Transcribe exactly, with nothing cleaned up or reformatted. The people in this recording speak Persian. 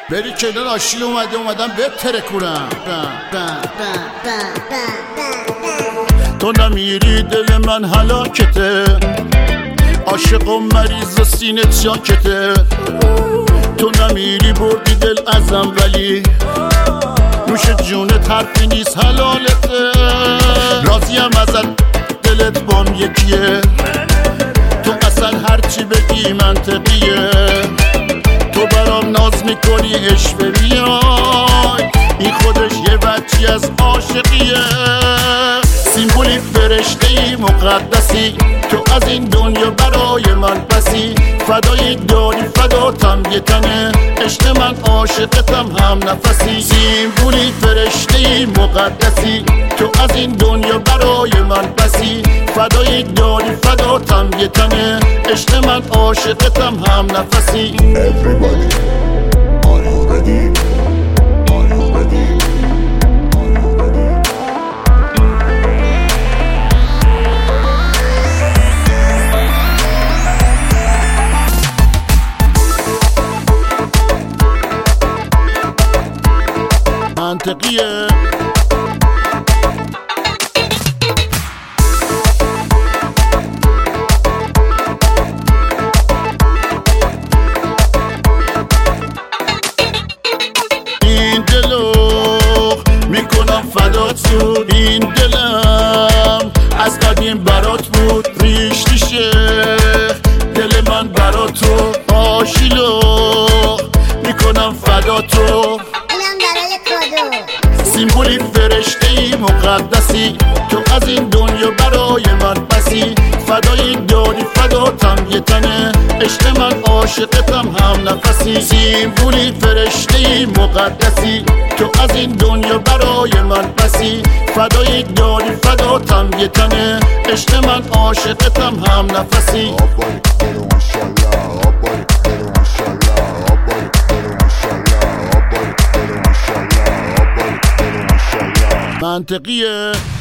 بری کنار آشیل اومده اومدم به ترکونم. تو نمیری دل من هلاکته، عاشق و مریض و سینه جاکته. تو نمیری بردی دل ازم ولی نوش جونت حرفی نیست حلالته. راضیم ازت دلت بام یکیه، تو اصلا هرچی بگی منطقیه. تو برام ناز میکنی عشق بیای، این خودش یه بچی از عاشقیه. سیمبولی فرشته ای مقدسی، تو از این دنیا برای من پسی. فدای داری فداتم یه تنه، عشق من عاشقتم هم نفسی. سیمبولی فرشته ای مقدسی، تو از این دنیا برای من پسی. فدای داری فداتم یه تنه، عشق من عاشقتم هم نفسی. Everybody, are you ready? Are you ready? Are you ready? منطقیه. فدات بود این دلم، از قدیم برات بود ریش ریشه. دل من براتو آشیلو میکنم فداتو، اینم برای کادو. سیمبولی فرشته ای مقدسی، تو از این دنیا برای من پسی. فدای داری فداتم یه تنه، عشق من عاشقتم هم نفسی. سیمبولی فرشته ای مقدسی، تو از این دنیا برای من پسی. فدای داری فداتم یه تنه، عشق من عاشقتم هم نفسی. منطقیه.